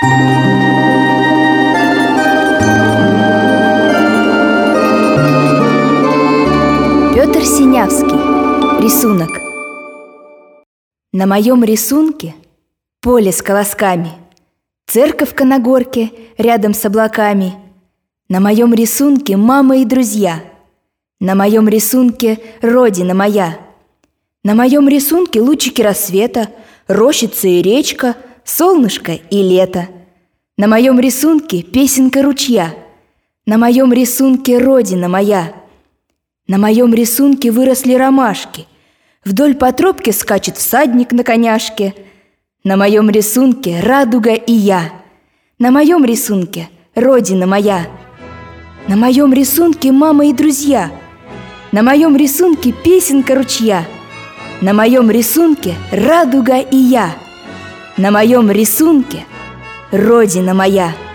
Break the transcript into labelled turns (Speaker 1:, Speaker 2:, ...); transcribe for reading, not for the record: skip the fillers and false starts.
Speaker 1: Петр Синявский. Рисунок. На моем рисунке поле с колосками, церковка на горке рядом с облаками. На моем рисунке мама и друзья. На моем рисунке родина моя. На моем рисунке лучики рассвета, рощица и речка, солнышко и лето. На моем рисунке песенка ручья. На моем рисунке родина моя. На моем рисунке выросли ромашки. Вдоль по тропке скачет всадник на коняшке. На моем рисунке радуга и я. На моем рисунке родина моя. На моем рисунке мама и друзья. На моем рисунке песенка ручья. На моем рисунке радуга и я. На моем рисунке родина моя.